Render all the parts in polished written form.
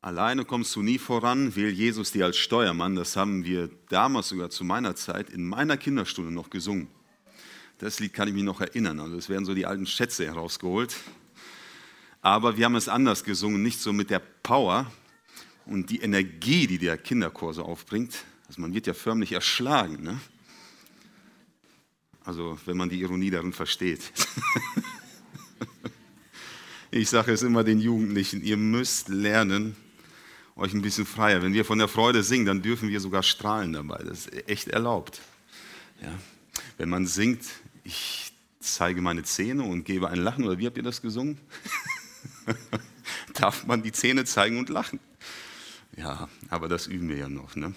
Alleine kommst du nie voran, wähl Jesus dir als Steuermann. Das haben wir damals sogar zu meiner Zeit in meiner Kinderstunde noch gesungen. Das Lied kann ich mich noch erinnern. Also es werden so die alten Schätze herausgeholt. Aber wir haben es anders gesungen, nicht so mit der Power und die Energie, die der Kinderchor so aufbringt. Also man wird ja förmlich erschlagen, ne? Also wenn man die Ironie darin versteht. Ich sage es immer den Jugendlichen, ihr müsst lernen, euch ein bisschen freier. Wenn wir von der Freude singen, dann dürfen wir sogar strahlen dabei. Das ist echt erlaubt. Ja. Wenn man singt, ich zeige meine Zähne und gebe ein Lachen, oder wie habt ihr das gesungen? Darf man die Zähne zeigen und lachen? Ja, aber das üben wir ja noch, ne?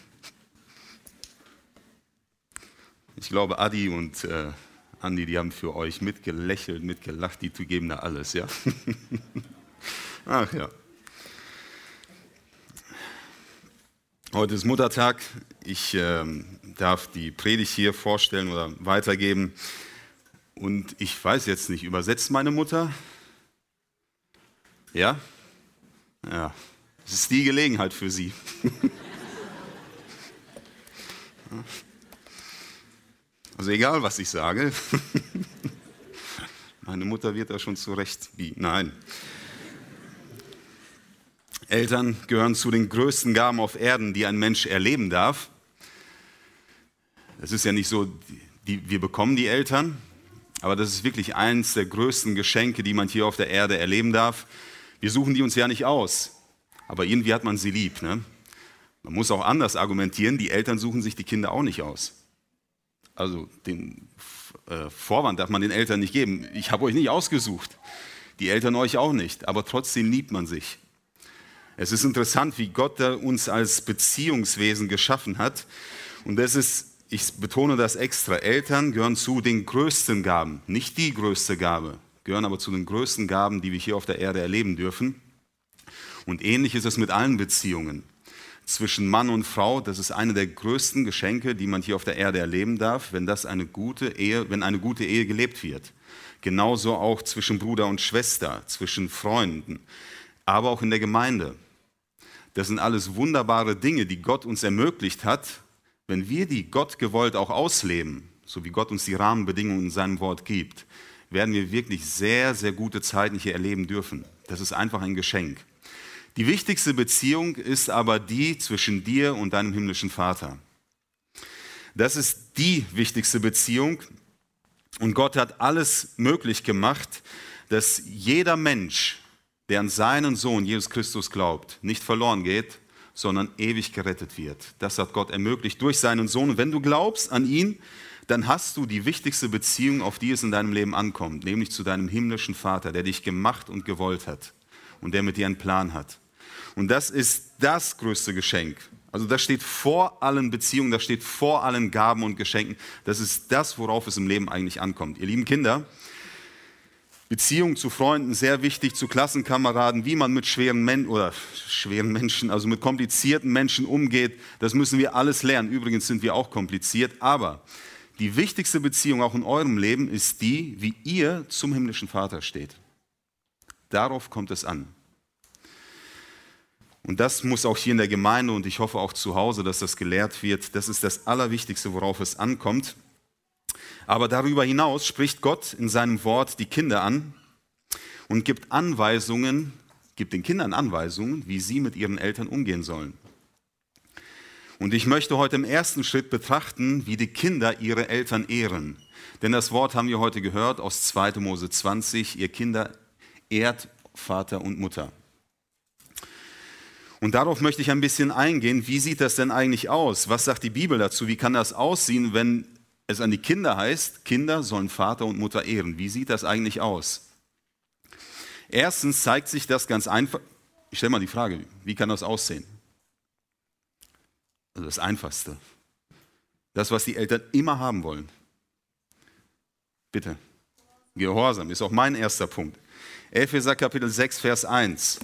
Ich glaube, Adi und Andi, die haben für euch mitgelächelt, mitgelacht, die geben da alles, ja? Ach ja. Heute ist Muttertag. Ich darf die Predigt hier vorstellen oder weitergeben. Und ich weiß jetzt nicht, übersetzt meine Mutter? Ja? Ja. Es ist die Gelegenheit für sie. Also egal, was ich sage. Meine Mutter wird da schon zurecht biegen. Nein. Eltern gehören zu den größten Gaben auf Erden, die ein Mensch erleben darf. Es ist ja nicht so, wir bekommen die Eltern, aber das ist wirklich eines der größten Geschenke, die man hier auf der Erde erleben darf. Wir suchen die uns ja nicht aus, aber irgendwie hat man sie lieb, ne? Man muss auch anders argumentieren, die Eltern suchen sich die Kinder auch nicht aus. Also den Vorwand darf man den Eltern nicht geben. Ich habe euch nicht ausgesucht, die Eltern euch auch nicht, aber trotzdem liebt man sich. Es ist interessant, wie Gott uns als Beziehungswesen geschaffen hat. Und das ist, ich betone das extra, Eltern gehören zu den größten Gaben, nicht die größte Gabe, gehören aber zu den größten Gaben, die wir hier auf der Erde erleben dürfen. Und ähnlich ist es mit allen Beziehungen. Zwischen Mann und Frau, das ist eine der größten Geschenke, die man hier auf der Erde erleben darf, wenn eine gute Ehe gelebt wird. Genauso auch zwischen Bruder und Schwester, zwischen Freunden, aber auch in der Gemeinde. Das sind alles wunderbare Dinge, die Gott uns ermöglicht hat, wenn wir die Gott gewollt auch ausleben, so wie Gott uns die Rahmenbedingungen in seinem Wort gibt, werden wir wirklich sehr, sehr gute Zeiten hier erleben dürfen. Das ist einfach ein Geschenk. Die wichtigste Beziehung ist aber die zwischen dir und deinem himmlischen Vater. Das ist die wichtigste Beziehung und Gott hat alles möglich gemacht, dass jeder Mensch, der an seinen Sohn Jesus Christus glaubt, nicht verloren geht, sondern ewig gerettet wird. Das hat Gott ermöglicht durch seinen Sohn. Und wenn du glaubst an ihn, dann hast du die wichtigste Beziehung, auf die es in deinem Leben ankommt, nämlich zu deinem himmlischen Vater, der dich gemacht und gewollt hat und der mit dir einen Plan hat. Und das ist das größte Geschenk. Also das steht vor allen Beziehungen, das steht vor allen Gaben und Geschenken. Das ist das, worauf es im Leben eigentlich ankommt. Ihr lieben Kinder, Beziehung zu Freunden, sehr wichtig, zu Klassenkameraden, wie man mit schweren Menschen, also mit komplizierten Menschen umgeht, das müssen wir alles lernen. Übrigens sind wir auch kompliziert, aber die wichtigste Beziehung auch in eurem Leben ist die, wie ihr zum himmlischen Vater steht. Darauf kommt es an. Und das muss auch hier in der Gemeinde und ich hoffe auch zu Hause, dass das gelehrt wird. Das ist das Allerwichtigste, worauf es ankommt. Aber darüber hinaus spricht Gott in seinem Wort die Kinder an und gibt den Kindern Anweisungen, wie sie mit ihren Eltern umgehen sollen. Und ich möchte heute im ersten Schritt betrachten, wie die Kinder ihre Eltern ehren. Denn das Wort haben wir heute gehört aus 2. Mose 20, ihr Kinder ehrt Vater und Mutter. Und darauf möchte ich ein bisschen eingehen, wie sieht das denn eigentlich aus? Was sagt die Bibel dazu? Wie kann das aussehen, wenn es an die Kinder heißt, Kinder sollen Vater und Mutter ehren? Wie sieht das eigentlich aus? Erstens zeigt sich das ganz einfach. Ich stelle mal die Frage, wie kann das aussehen? Also das Einfachste. Das, was die Eltern immer haben wollen. Bitte. Gehorsam ist auch mein erster Punkt. Epheser Kapitel 6, Vers 1.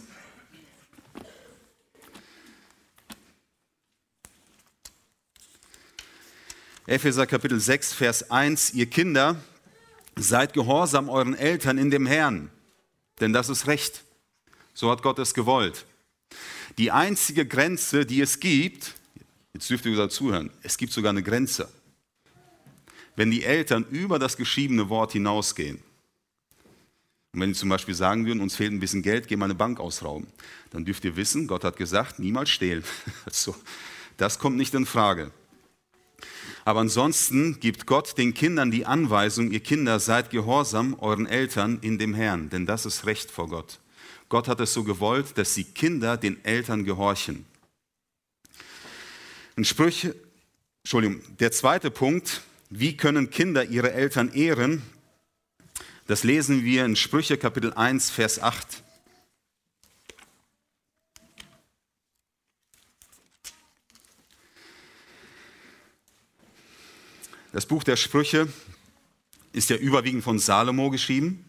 Epheser Kapitel 6, Vers 1, ihr Kinder, seid gehorsam euren Eltern in dem Herrn, denn das ist Recht. So hat Gott es gewollt. Die einzige Grenze, die es gibt, jetzt dürft ihr sogar zuhören, es gibt sogar eine Grenze. Wenn die Eltern über das geschriebene Wort hinausgehen, und wenn die zum Beispiel sagen würden, uns fehlt ein bisschen Geld, geh mal eine Bank ausrauben, dann dürft ihr wissen, Gott hat gesagt, niemals stehlen. Also, das kommt nicht in Frage. Aber ansonsten gibt Gott den Kindern die Anweisung, ihr Kinder, seid gehorsam euren Eltern in dem Herrn, denn das ist Recht vor Gott. Gott hat es so gewollt, dass die Kinder den Eltern gehorchen. Der zweite Punkt, wie können Kinder ihre Eltern ehren? Das lesen wir in Sprüche Kapitel 1, Vers 8. Das Buch der Sprüche ist ja überwiegend von Salomo geschrieben.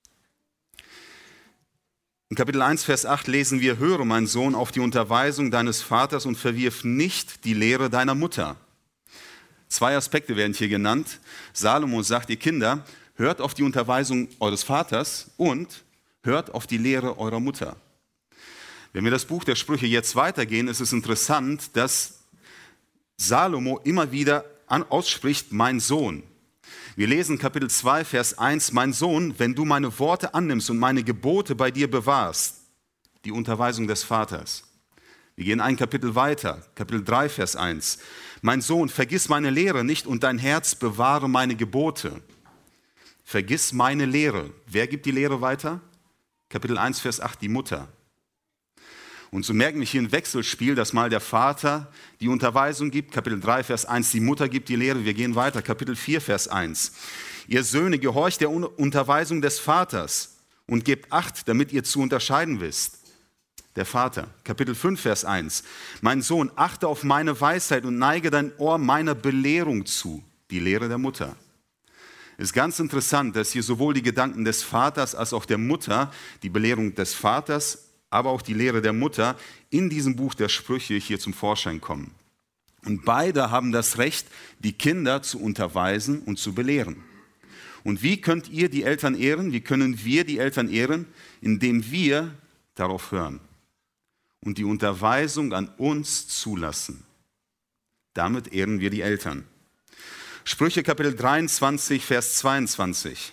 In Kapitel 1, Vers 8 lesen wir, höre, mein Sohn, auf die Unterweisung deines Vaters und verwirf nicht die Lehre deiner Mutter. 2 Aspekte werden hier genannt. Salomo sagt, ihr Kinder, hört auf die Unterweisung eures Vaters und hört auf die Lehre eurer Mutter. Wenn wir das Buch der Sprüche jetzt weitergehen, ist es interessant, dass Salomo immer wieder ausspricht, mein Sohn. Wir lesen Kapitel 2, Vers 1, mein Sohn, wenn du meine Worte annimmst und meine Gebote bei dir bewahrst, die Unterweisung des Vaters. Wir gehen ein Kapitel weiter, Kapitel 3, Vers 1. Mein Sohn, vergiss meine Lehre nicht und dein Herz bewahre meine Gebote. Vergiss meine Lehre. Wer gibt die Lehre weiter? Kapitel 1, Vers 8, die Mutter. Und so merken wir hier ein Wechselspiel, dass mal der Vater die Unterweisung gibt, Kapitel 3, Vers 1, die Mutter gibt die Lehre. Wir gehen weiter, Kapitel 4, Vers 1. Ihr Söhne, gehorcht der Unterweisung des Vaters und gebt Acht, damit ihr zu unterscheiden wisst. Der Vater, Kapitel 5, Vers 1. Mein Sohn, achte auf meine Weisheit und neige dein Ohr meiner Belehrung zu, die Lehre der Mutter. Es ist ganz interessant, dass hier sowohl die Gedanken des Vaters als auch der Mutter, die Belehrung des Vaters, aber auch die Lehre der Mutter in diesem Buch der Sprüche hier zum Vorschein kommen. Und beide haben das Recht, die Kinder zu unterweisen und zu belehren. Und wie könnt ihr die Eltern ehren? Wie können wir die Eltern ehren? Indem wir darauf hören und die Unterweisung an uns zulassen. Damit ehren wir die Eltern. Sprüche Kapitel 23, Vers 22.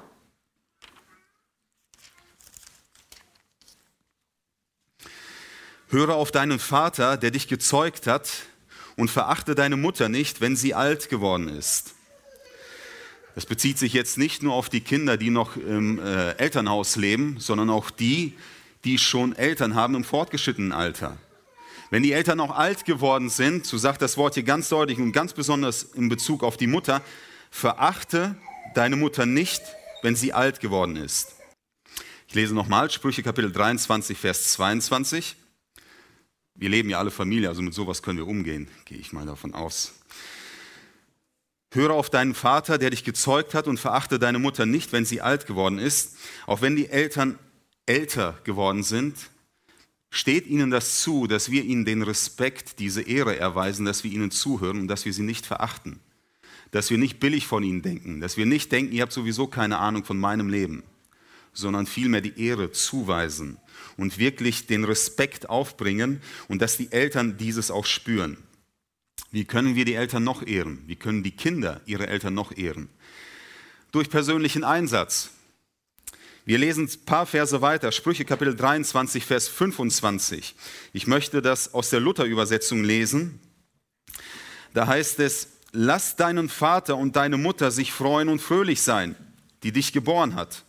Höre auf deinen Vater, der dich gezeugt hat, und verachte deine Mutter nicht, wenn sie alt geworden ist. Das bezieht sich jetzt nicht nur auf die Kinder, die noch im Elternhaus leben, sondern auch die, die schon Eltern haben im fortgeschrittenen Alter. Wenn die Eltern auch alt geworden sind, so sagt das Wort hier ganz deutlich und ganz besonders in Bezug auf die Mutter, verachte deine Mutter nicht, wenn sie alt geworden ist. Ich lese nochmal Sprüche Kapitel 23, Vers 22. Wir leben ja alle Familie, also mit sowas können wir umgehen, gehe ich mal davon aus. Höre auf deinen Vater, der dich gezeugt hat, und verachte deine Mutter nicht, wenn sie alt geworden ist. Auch wenn die Eltern älter geworden sind, steht ihnen das zu, dass wir ihnen den Respekt, diese Ehre erweisen, dass wir ihnen zuhören und dass wir sie nicht verachten. Dass wir nicht billig von ihnen denken, dass wir nicht denken, ihr habt sowieso keine Ahnung von meinem Leben, sondern vielmehr die Ehre zuweisen und wirklich den Respekt aufbringen und dass die Eltern dieses auch spüren. Wie können wir die Eltern noch ehren? Wie können die Kinder ihre Eltern noch ehren? Durch persönlichen Einsatz. Wir lesen ein paar Verse weiter, Sprüche Kapitel 23, Vers 25. Ich möchte das aus der Luther-Übersetzung lesen. Da heißt es, lass deinen Vater und deine Mutter sich freuen und fröhlich sein, die dich geboren hat.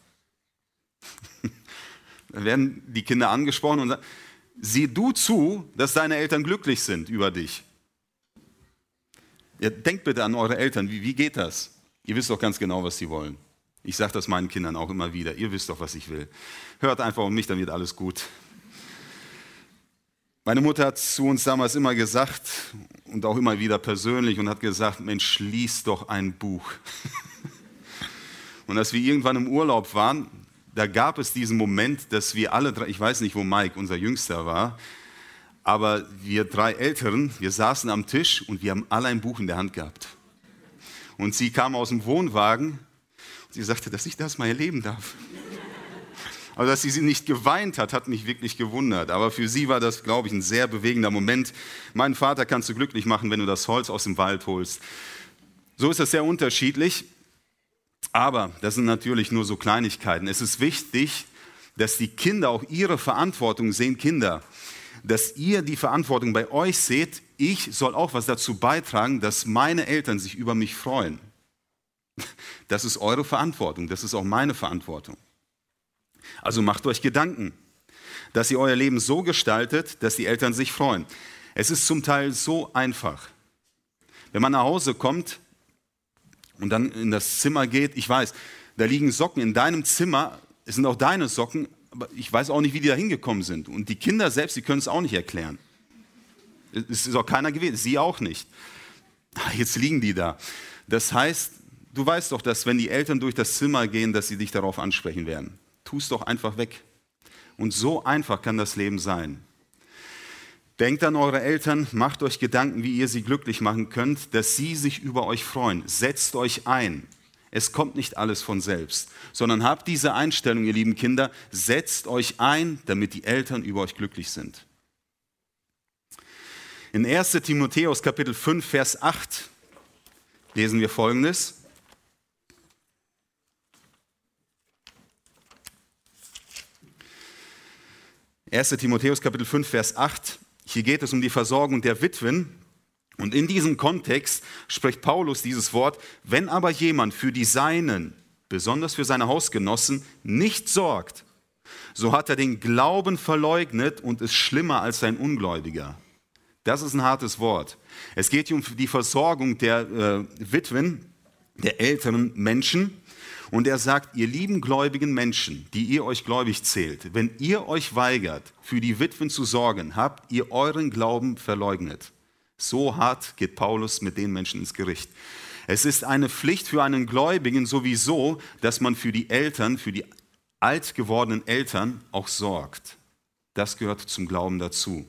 Dann werden die Kinder angesprochen und sagen, sieh du zu, dass deine Eltern glücklich sind über dich. Ja, denkt bitte an eure Eltern, wie geht das? Ihr wisst doch ganz genau, was sie wollen. Ich sage das meinen Kindern auch immer wieder, ihr wisst doch, was ich will. Hört einfach auf mich, dann wird alles gut. Meine Mutter hat zu uns damals immer gesagt und auch immer wieder persönlich und hat gesagt, Mensch, lies doch ein Buch. Und als wir irgendwann im Urlaub waren, da gab es diesen Moment, dass wir alle drei, ich weiß nicht, wo Mike, unser Jüngster, war, aber wir drei Älteren, wir saßen am Tisch und wir haben alle ein Buch in der Hand gehabt. Und sie kam aus dem Wohnwagen und sie sagte, dass ich das mal erleben darf. Aber dass sie nicht geweint hat mich wirklich gewundert. Aber für sie war das, glaube ich, ein sehr bewegender Moment. Meinen Vater kannst du glücklich machen, wenn du das Holz aus dem Wald holst. So ist das sehr unterschiedlich. Aber das sind natürlich nur so Kleinigkeiten. Es ist wichtig, dass die Kinder auch ihre Verantwortung sehen. Kinder, dass ihr die Verantwortung bei euch seht. Ich soll auch was dazu beitragen, dass meine Eltern sich über mich freuen. Das ist eure Verantwortung, das ist auch meine Verantwortung. Also macht euch Gedanken, dass ihr euer Leben so gestaltet, dass die Eltern sich freuen. Es ist zum Teil so einfach. Wenn man nach Hause kommt und dann in das Zimmer geht, ich weiß, da liegen Socken in deinem Zimmer, es sind auch deine Socken, aber ich weiß auch nicht, wie die da hingekommen sind. Und die Kinder selbst, die können es auch nicht erklären. Es ist auch keiner gewesen, sie auch nicht. Jetzt liegen die da. Das heißt, du weißt doch, dass wenn die Eltern durch das Zimmer gehen, dass sie dich darauf ansprechen werden. Tu es doch einfach weg. Und so einfach kann das Leben sein. Denkt an eure Eltern, macht euch Gedanken, wie ihr sie glücklich machen könnt, dass sie sich über euch freuen. Setzt euch ein. Es kommt nicht alles von selbst, sondern habt diese Einstellung, ihr lieben Kinder, setzt euch ein, damit die Eltern über euch glücklich sind. In 1. Timotheus Kapitel 5, Vers 8 lesen wir Folgendes. 1. Timotheus Kapitel 5, Vers 8. Hier geht es um die Versorgung der Witwen. Und in diesem Kontext spricht Paulus dieses Wort: Wenn aber jemand für die Seinen, besonders für seine Hausgenossen, nicht sorgt, so hat er den Glauben verleugnet und ist schlimmer als ein Ungläubiger. Das ist ein hartes Wort. Es geht hier um die Versorgung der Witwen, der älteren Menschen. Und er sagt, ihr lieben gläubigen Menschen, die ihr euch gläubig zählt, wenn ihr euch weigert, für die Witwen zu sorgen, habt ihr euren Glauben verleugnet. So hart geht Paulus mit den Menschen ins Gericht. Es ist eine Pflicht für einen Gläubigen sowieso, dass man für die Eltern, für die alt gewordenen Eltern auch sorgt. Das gehört zum Glauben dazu.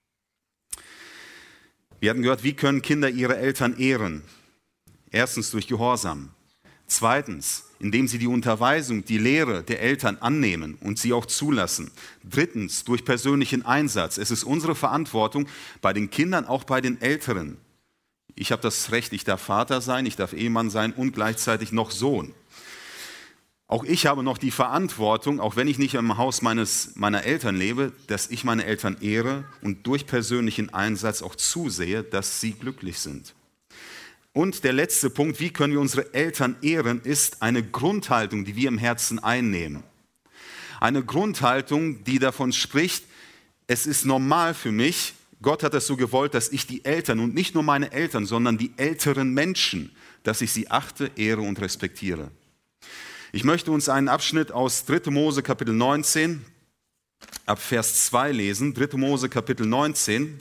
Wir hatten gehört, wie können Kinder ihre Eltern ehren? Erstens durch Gehorsam. Zweitens, indem sie die Unterweisung, die Lehre der Eltern annehmen und sie auch zulassen. Drittens, durch persönlichen Einsatz. Es ist unsere Verantwortung bei den Kindern, auch bei den Älteren. Ich habe das Recht, ich darf Vater sein, ich darf Ehemann sein und gleichzeitig noch Sohn. Auch ich habe noch die Verantwortung, auch wenn ich nicht im Haus meiner Eltern lebe, dass ich meine Eltern ehre und durch persönlichen Einsatz auch zusehe, dass sie glücklich sind. Und der letzte Punkt, wie können wir unsere Eltern ehren, ist eine Grundhaltung, die wir im Herzen einnehmen. Eine Grundhaltung, die davon spricht, es ist normal für mich, Gott hat es so gewollt, dass ich die Eltern und nicht nur meine Eltern, sondern die älteren Menschen, dass ich sie achte, ehre und respektiere. Ich möchte uns einen Abschnitt aus 3. Mose Kapitel 19 ab Vers 2 lesen. 3. Mose Kapitel 19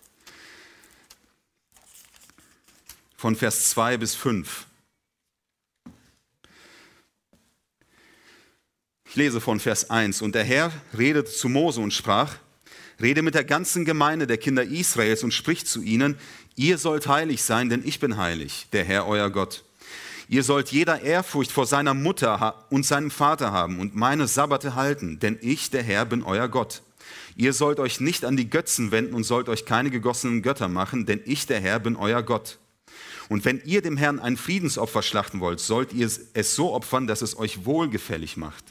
von Vers 2 bis 5. Ich lese von Vers 1. Und der Herr redete zu Mose und sprach: Rede mit der ganzen Gemeinde der Kinder Israels und sprich zu ihnen: Ihr sollt heilig sein, denn ich bin heilig, der Herr euer Gott. Ihr sollt jeder Ehrfurcht vor seiner Mutter und seinem Vater haben und meine Sabbate halten, denn ich, der Herr, bin euer Gott. Ihr sollt euch nicht an die Götzen wenden und sollt euch keine gegossenen Götter machen, denn ich, der Herr, bin euer Gott. Und wenn ihr dem Herrn ein Friedensopfer schlachten wollt, sollt ihr es so opfern, dass es euch wohlgefällig macht.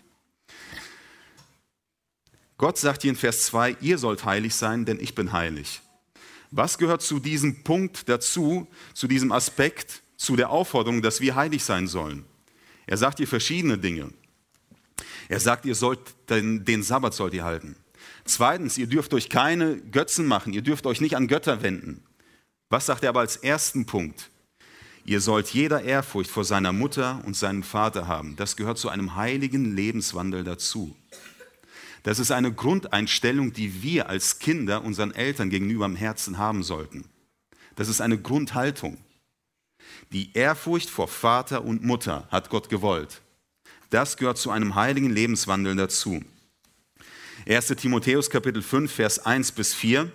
Gott sagt hier in Vers 2, ihr sollt heilig sein, denn ich bin heilig. Was gehört zu diesem Punkt dazu, zu diesem Aspekt, zu der Aufforderung, dass wir heilig sein sollen? Er sagt hier verschiedene Dinge. Er sagt, ihr sollt den Sabbat sollt ihr halten. Zweitens, ihr dürft euch keine Götzen machen, ihr dürft euch nicht an Götter wenden. Was sagt er aber als ersten Punkt? Ihr sollt jeder Ehrfurcht vor seiner Mutter und seinem Vater haben. Das gehört zu einem heiligen Lebenswandel dazu. Das ist eine Grundeinstellung, die wir als Kinder unseren Eltern gegenüber im Herzen haben sollten. Das ist eine Grundhaltung. Die Ehrfurcht vor Vater und Mutter hat Gott gewollt. Das gehört zu einem heiligen Lebenswandel dazu. 1. Timotheus Kapitel 5, Vers 1 bis 4.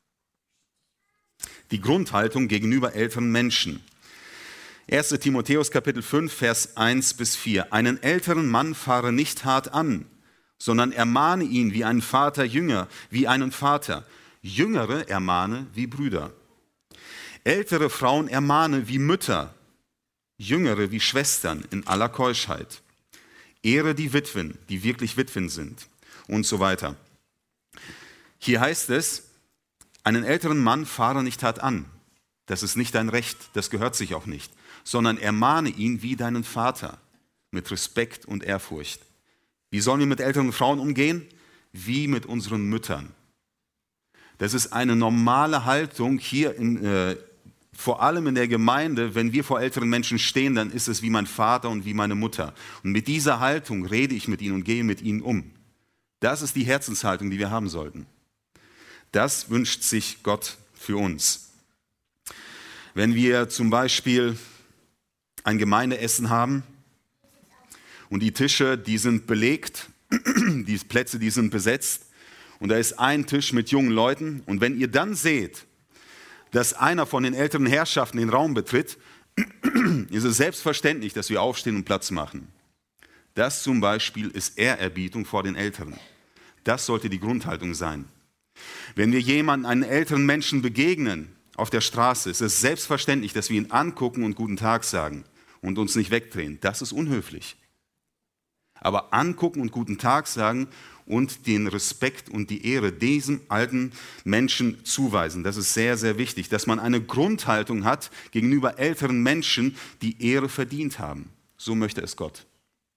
Die Grundhaltung gegenüber älteren Menschen. 1. Timotheus Kapitel 5, Vers 1 bis 4. Einen älteren Mann fahre nicht hart an sondern ermahne ihn wie einen Vater Jünger, wie einen Vater. Jüngere ermahne wie Brüder. Ältere Frauen ermahne wie Mütter, Jüngere wie Schwestern in aller Keuschheit. Ehre die Witwen, die wirklich Witwen sind und so weiter. Hier heißt es, einen älteren Mann fahre nicht hart an. Das ist nicht dein Recht, das gehört sich auch nicht, sondern ermahne ihn wie deinen Vater, mit Respekt und Ehrfurcht. Wie sollen wir mit älteren Frauen umgehen? Wie mit unseren Müttern. Das ist eine normale Haltung hier, vor allem in der Gemeinde. Wenn wir vor älteren Menschen stehen, dann ist es wie mein Vater und wie meine Mutter. Und mit dieser Haltung rede ich mit ihnen und gehe mit ihnen um. Das ist die Herzenshaltung, die wir haben sollten. Das wünscht sich Gott für uns. Wenn wir zum Beispiel ein Gemeindeessen haben und die Tische, die sind belegt, die Plätze, die sind besetzt und da ist ein Tisch mit jungen Leuten und wenn ihr dann seht, dass einer von den älteren Herrschaften den Raum betritt, ist es selbstverständlich, dass wir aufstehen und Platz machen. Das zum Beispiel ist Ehrerbietung vor den Älteren. Das sollte die Grundhaltung sein. Wenn wir jemanden, einen älteren Menschen begegnen auf der Straße, ist es selbstverständlich, dass wir ihn angucken und guten Tag sagen und uns nicht wegdrehen. Das ist unhöflich. Aber angucken und guten Tag sagen und den Respekt und die Ehre diesem alten Menschen zuweisen. Das ist sehr, sehr wichtig, dass man eine Grundhaltung hat gegenüber älteren Menschen, die Ehre verdient haben. So möchte es Gott.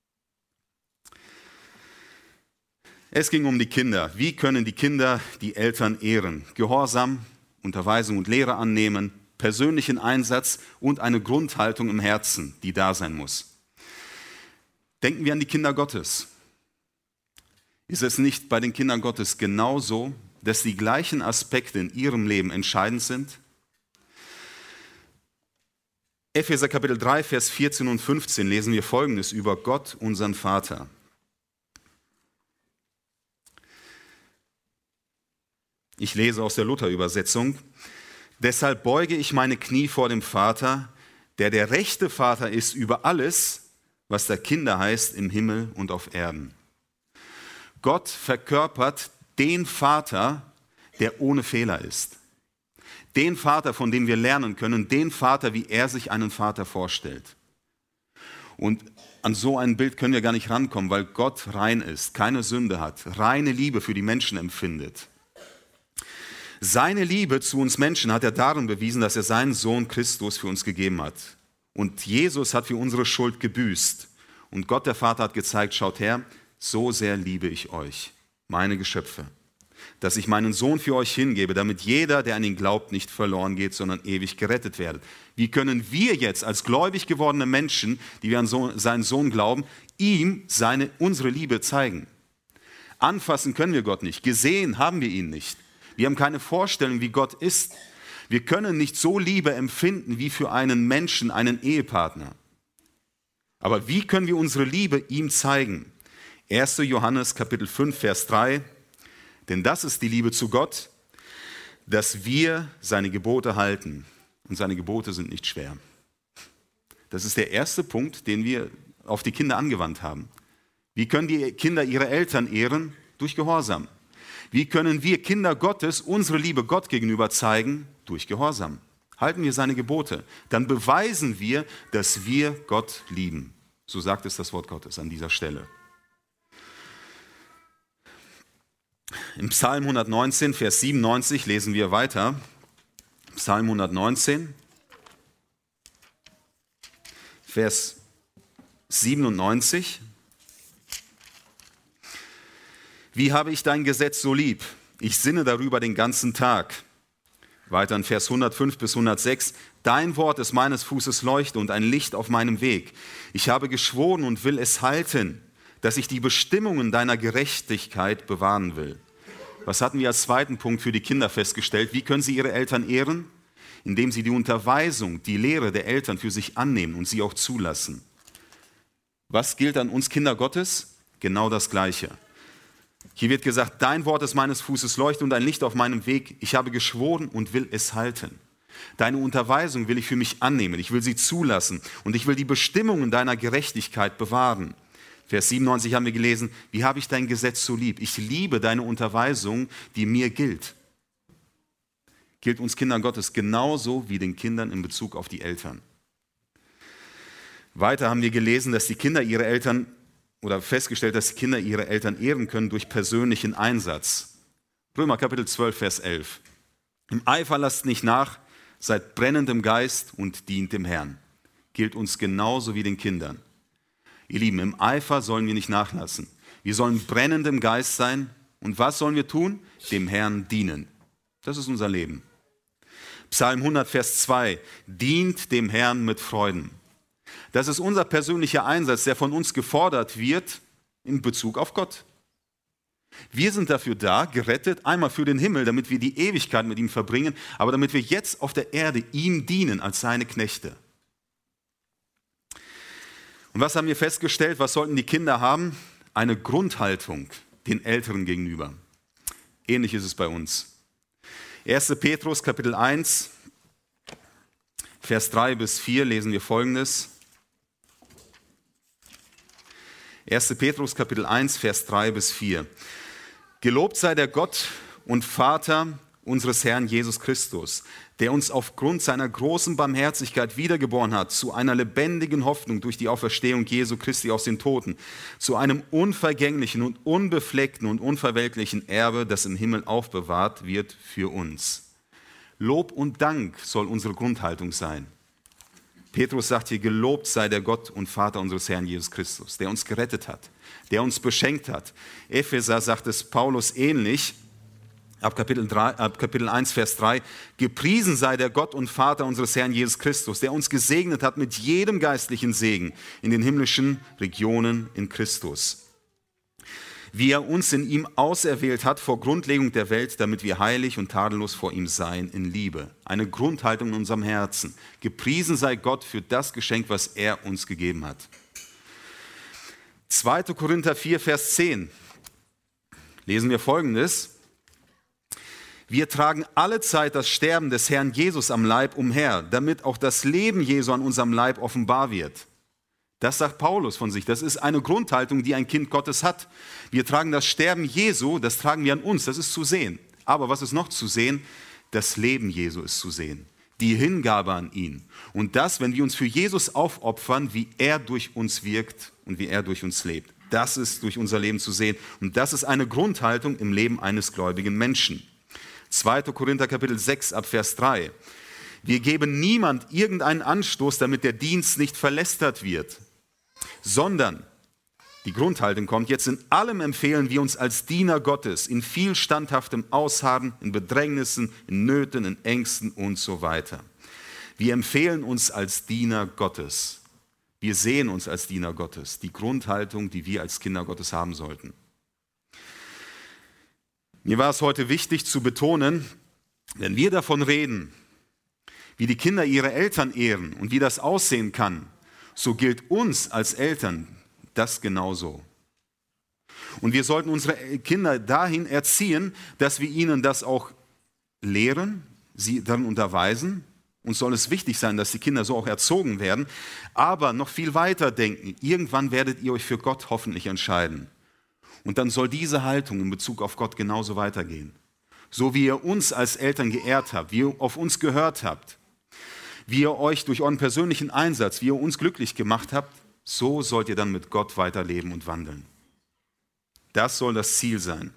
Es ging um die Kinder. Wie können die Kinder die Eltern ehren? Gehorsam, Unterweisung und Lehre annehmen, persönlichen Einsatz und eine Grundhaltung im Herzen, die da sein muss. Denken wir an die Kinder Gottes. Ist es nicht bei den Kindern Gottes genauso, dass die gleichen Aspekte in ihrem Leben entscheidend sind? Epheser Kapitel 3, Vers 14 und 15 lesen wir Folgendes über Gott, unseren Vater. Ich lese aus der Luther-Übersetzung. Deshalb beuge ich meine Knie vor dem Vater, der rechte Vater ist über alles, was der Kinder heißt im Himmel und auf Erden. Gott verkörpert den Vater, der ohne Fehler ist. Den Vater, von dem wir lernen können, den Vater, wie er sich einen Vater vorstellt. Und an so ein Bild können wir gar nicht rankommen, weil Gott rein ist, keine Sünde hat, reine Liebe für die Menschen empfindet. Seine Liebe zu uns Menschen hat er darin bewiesen, dass er seinen Sohn Christus für uns gegeben hat. Und Jesus hat für unsere Schuld gebüßt. Und Gott, der Vater, hat gezeigt, schaut her, so sehr liebe ich euch, meine Geschöpfe, dass ich meinen Sohn für euch hingebe, damit jeder, der an ihn glaubt, nicht verloren geht, sondern ewig gerettet werde. Wie können wir jetzt als gläubig gewordene Menschen, die wir an seinen Sohn glauben, ihm unsere Liebe zeigen? Anfassen können wir Gott nicht, gesehen haben wir ihn nicht. Wir haben keine Vorstellung, wie Gott ist. Wir können nicht so Liebe empfinden wie für einen Menschen, einen Ehepartner. Aber wie können wir unsere Liebe ihm zeigen? 1. Johannes Kapitel 5, Vers 3. Denn das ist die Liebe zu Gott, dass wir seine Gebote halten. Und seine Gebote sind nicht schwer. Das ist der erste Punkt, den wir auf die Kinder angewandt haben. Wie können die Kinder ihre Eltern ehren? Durch Gehorsam. Wie können wir Kinder Gottes unsere Liebe Gott gegenüber zeigen? Durch Gehorsam. Halten wir seine Gebote. Dann beweisen wir, dass wir Gott lieben. So sagt es das Wort Gottes an dieser Stelle. Im Psalm 119, Vers 97 lesen wir weiter. Psalm 119, Vers 97. Wie habe ich dein Gesetz so lieb? Ich sinne darüber den ganzen Tag. Weiter in Vers 105 bis 106. Dein Wort ist meines Fußes Leuchte und ein Licht auf meinem Weg. Ich habe geschworen und will es halten, dass ich die Bestimmungen deiner Gerechtigkeit bewahren will. Was hatten wir als zweiten Punkt für die Kinder festgestellt? Wie können sie ihre Eltern ehren? Indem sie die Unterweisung, die Lehre der Eltern für sich annehmen und sie auch zulassen. Was gilt an uns Kinder Gottes? Genau das Gleiche. Hier wird gesagt, dein Wort ist meines Fußes Leuchte und ein Licht auf meinem Weg. Ich habe geschworen und will es halten. Deine Unterweisung will ich für mich annehmen. Ich will sie zulassen und ich will die Bestimmungen deiner Gerechtigkeit bewahren. Vers 97 haben wir gelesen, wie habe ich dein Gesetz so lieb? Ich liebe deine Unterweisung, die mir gilt. Gilt uns Kindern Gottes genauso wie den Kindern in Bezug auf die Eltern. Weiter haben wir gelesen, dass die Kinder ihre Eltern, oder festgestellt, dass die Kinder ihre Eltern ehren können durch persönlichen Einsatz. Römer Kapitel 12, Vers 11. Im Eifer lasst nicht nach, seid brennend im Geist und dient dem Herrn. Gilt uns genauso wie den Kindern. Ihr Lieben, im Eifer sollen wir nicht nachlassen. Wir sollen brennend im Geist sein. Und was sollen wir tun? Dem Herrn dienen. Das ist unser Leben. Psalm 100, Vers 2. Dient dem Herrn mit Freuden. Das ist unser persönlicher Einsatz, der von uns gefordert wird in Bezug auf Gott. Wir sind dafür da, gerettet, einmal für den Himmel, damit wir die Ewigkeit mit ihm verbringen, aber damit wir jetzt auf der Erde ihm dienen als seine Knechte. Und was haben wir festgestellt? Was sollten die Kinder haben? Eine Grundhaltung den Älteren gegenüber. Ähnlich ist es bei uns. 1. Petrus, Kapitel 1, Vers 3 bis 4 lesen wir Folgendes. 1. Petrus, Kapitel 1, Vers 3 bis 4. Gelobt sei der Gott und Vater unseres Herrn Jesus Christus, der uns aufgrund seiner großen Barmherzigkeit wiedergeboren hat zu einer lebendigen Hoffnung durch die Auferstehung Jesu Christi aus den Toten, zu einem unvergänglichen und unbefleckten und unverwelklichen Erbe, das im Himmel aufbewahrt wird für uns. Lob und Dank soll unsere Grundhaltung sein. Petrus sagt hier, gelobt sei der Gott und Vater unseres Herrn Jesus Christus, der uns gerettet hat, der uns beschenkt hat. Epheser sagt es Paulus ähnlich, ab Kapitel 1, Vers 3, gepriesen sei der Gott und Vater unseres Herrn Jesus Christus, der uns gesegnet hat mit jedem geistlichen Segen in den himmlischen Regionen in Christus. Wie er uns in ihm auserwählt hat vor Grundlegung der Welt, damit wir heilig und tadellos vor ihm seien in Liebe. Eine Grundhaltung in unserem Herzen. Gepriesen sei Gott für das Geschenk, was er uns gegeben hat. 2. Korinther 4, Vers 10 lesen wir Folgendes. Wir tragen alle Zeit das Sterben des Herrn Jesus am Leib umher, damit auch das Leben Jesu an unserem Leib offenbar wird. Das sagt Paulus von sich. Das ist eine Grundhaltung, die ein Kind Gottes hat. Wir tragen das Sterben Jesu, das tragen wir an uns, das ist zu sehen. Aber was ist noch zu sehen? Das Leben Jesu ist zu sehen. Die Hingabe an ihn. Und das, wenn wir uns für Jesus aufopfern, wie er durch uns wirkt und wie er durch uns lebt. Das ist durch unser Leben zu sehen. Und das ist eine Grundhaltung im Leben eines gläubigen Menschen. 2. Korinther Kapitel 6 ab Vers 3. Wir geben niemand irgendeinen Anstoß, damit der Dienst nicht verlästert wird, sondern, die Grundhaltung kommt jetzt, in allem empfehlen wir uns als Diener Gottes, in viel standhaftem Ausharren, in Bedrängnissen, in Nöten, in Ängsten und so weiter. Wir empfehlen uns als Diener Gottes. Wir sehen uns als Diener Gottes, die Grundhaltung, die wir als Kinder Gottes haben sollten. Mir war es heute wichtig zu betonen, wenn wir davon reden, wie die Kinder ihre Eltern ehren und wie das aussehen kann, so gilt uns als Eltern das genauso. Und wir sollten unsere Kinder dahin erziehen, dass wir ihnen das auch lehren, sie dann unterweisen. Uns soll es wichtig sein, dass die Kinder so auch erzogen werden. Aber noch viel weiter denken, irgendwann werdet ihr euch für Gott hoffentlich entscheiden. Und dann soll diese Haltung in Bezug auf Gott genauso weitergehen. So wie ihr uns als Eltern geehrt habt, wie ihr auf uns gehört habt, wie ihr euch durch euren persönlichen Einsatz, wie ihr uns glücklich gemacht habt, so sollt ihr dann mit Gott weiterleben und wandeln. Das soll das Ziel sein.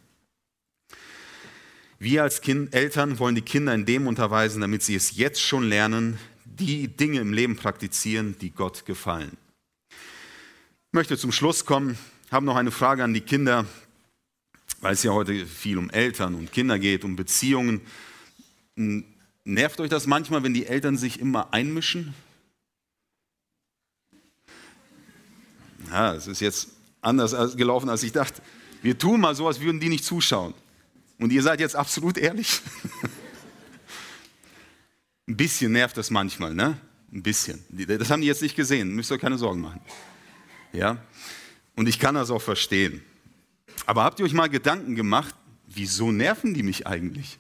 Wir als Eltern wollen die Kinder in dem unterweisen, damit sie es jetzt schon lernen, die Dinge im Leben praktizieren, die Gott gefallen. Ich möchte zum Schluss kommen, habe noch eine Frage an die Kinder, weil es ja heute viel um Eltern und Kinder geht, um Beziehungen. Nervt euch das manchmal, wenn die Eltern sich immer einmischen? Ja, es ist jetzt anders gelaufen, als ich dachte. Wir tun mal so, als würden die nicht zuschauen. Und ihr seid jetzt absolut ehrlich? Ein bisschen nervt das manchmal, ne? Ein bisschen. Das haben die jetzt nicht gesehen, müsst ihr euch keine Sorgen machen. Ja? Und ich kann das auch verstehen. Aber habt ihr euch mal Gedanken gemacht, wieso nerven die mich eigentlich?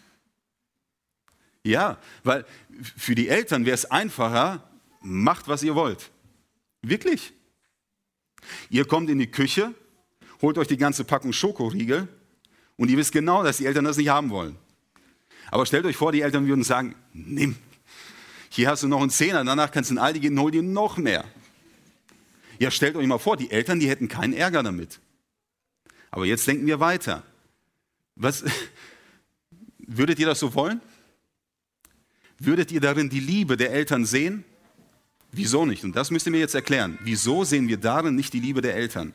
Ja, weil für die Eltern wäre es einfacher, macht, was ihr wollt. Wirklich. Ihr kommt in die Küche, holt euch die ganze Packung Schokoriegel und ihr wisst genau, dass die Eltern das nicht haben wollen. Aber stellt euch vor, die Eltern würden sagen, nimm, hier hast du noch einen Zehner, danach kannst du in Aldi gehen und hol dir noch mehr. Ja, stellt euch mal vor, die Eltern, die hätten keinen Ärger damit. Aber jetzt denken wir weiter. Würdet ihr das so wollen? Würdet ihr darin die Liebe der Eltern sehen? Wieso nicht? Und das müsst ihr mir jetzt erklären. Wieso sehen wir darin nicht die Liebe der Eltern?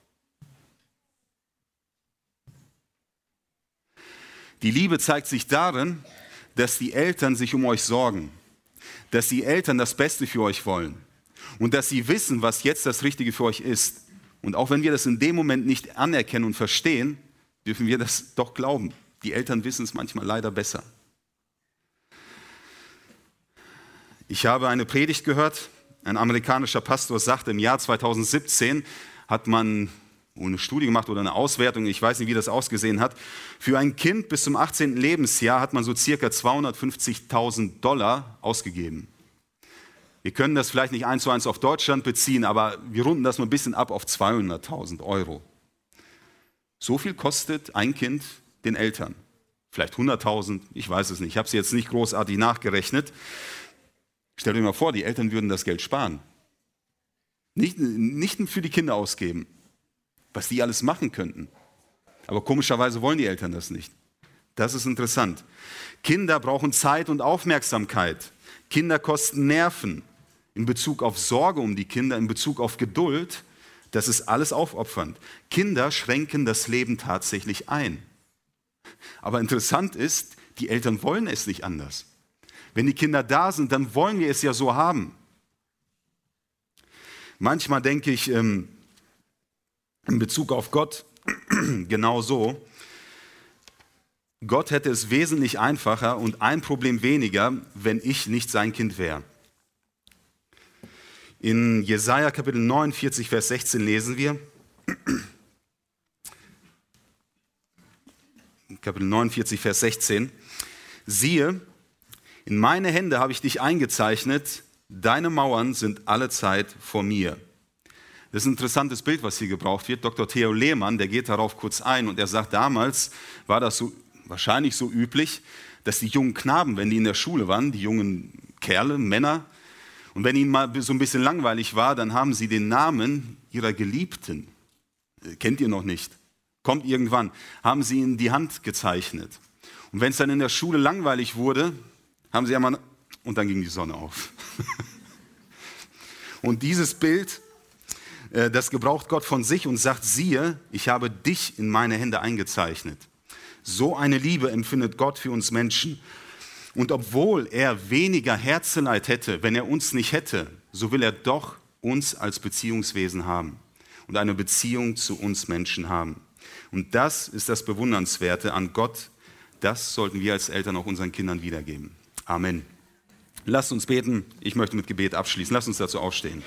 Die Liebe zeigt sich darin, dass die Eltern sich um euch sorgen, dass die Eltern das Beste für euch wollen und dass sie wissen, was jetzt das Richtige für euch ist. Und auch wenn wir das in dem Moment nicht anerkennen und verstehen, dürfen wir das doch glauben. Die Eltern wissen es manchmal leider besser. Ich habe eine Predigt gehört. Ein amerikanischer Pastor sagte, im Jahr 2017 hat man eine Studie gemacht oder eine Auswertung, ich weiß nicht, wie das ausgesehen hat. Für ein Kind bis zum 18. Lebensjahr hat man so circa $250.000 ausgegeben. Wir können das vielleicht nicht 1:1 auf Deutschland beziehen, aber wir runden das mal ein bisschen ab auf 200.000 Euro. So viel kostet ein Kind den Eltern. Vielleicht 100.000, ich weiß es nicht. Ich habe es jetzt nicht großartig nachgerechnet. Stellt euch mal vor, die Eltern würden das Geld sparen. Nicht für die Kinder ausgeben, was die alles machen könnten. Aber komischerweise wollen die Eltern das nicht. Das ist interessant. Kinder brauchen Zeit und Aufmerksamkeit. Kinder kosten Nerven. In Bezug auf Sorge um die Kinder, in Bezug auf Geduld, das ist alles aufopfernd. Kinder schränken das Leben tatsächlich ein. Aber interessant ist, die Eltern wollen es nicht anders. Wenn die Kinder da sind, dann wollen wir es ja so haben. Manchmal denke ich in Bezug auf Gott genau so. Gott hätte es wesentlich einfacher und ein Problem weniger, wenn ich nicht sein Kind wäre. In Jesaja Kapitel 49, Vers 16 lesen wir, Kapitel 49, Vers 16, siehe, in meine Hände habe ich dich eingezeichnet, deine Mauern sind allezeit vor mir. Das ist ein interessantes Bild, was hier gebraucht wird. Dr. Theo Lehmann, der geht darauf kurz ein und er sagt, damals war das so, wahrscheinlich so üblich, dass die jungen Knaben, wenn die in der Schule waren, die jungen Kerle, Männer, und wenn ihnen mal so ein bisschen langweilig war, dann haben sie den Namen ihrer Geliebten, kennt ihr noch nicht, kommt irgendwann, haben sie in die Hand gezeichnet. Und wenn es dann in der Schule langweilig wurde, haben sie einmal, und dann ging die Sonne auf. Und dieses Bild, das gebraucht Gott von sich und sagt, siehe, ich habe dich in meine Hände eingezeichnet. So eine Liebe empfindet Gott für uns Menschen. Und obwohl er weniger Herzeleid hätte, wenn er uns nicht hätte, so will er doch uns als Beziehungswesen haben und eine Beziehung zu uns Menschen haben. Und das ist das Bewundernswerte an Gott. Das sollten wir als Eltern auch unseren Kindern wiedergeben. Amen. Lasst uns beten. Ich möchte mit Gebet abschließen. Lasst uns dazu aufstehen.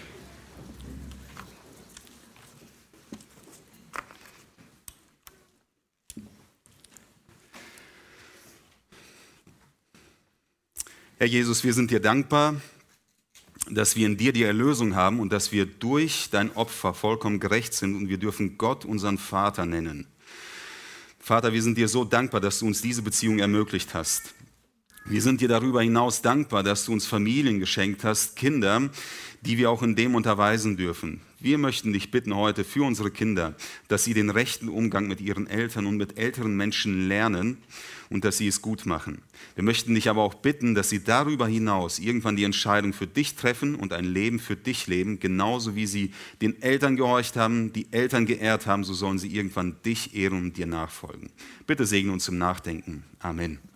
Herr Jesus, wir sind dir dankbar, dass wir in dir die Erlösung haben und dass wir durch dein Opfer vollkommen gerecht sind und wir dürfen Gott unseren Vater nennen. Vater, wir sind dir so dankbar, dass du uns diese Beziehung ermöglicht hast. Wir sind dir darüber hinaus dankbar, dass du uns Familien geschenkt hast, Kinder, die wir auch in dem unterweisen dürfen. Wir möchten dich bitten heute für unsere Kinder, dass sie den rechten Umgang mit ihren Eltern und mit älteren Menschen lernen und dass sie es gut machen. Wir möchten dich aber auch bitten, dass sie darüber hinaus irgendwann die Entscheidung für dich treffen und ein Leben für dich leben, genauso wie sie den Eltern gehorcht haben, die Eltern geehrt haben, so sollen sie irgendwann dich ehren und dir nachfolgen. Bitte segne uns im Nachdenken. Amen.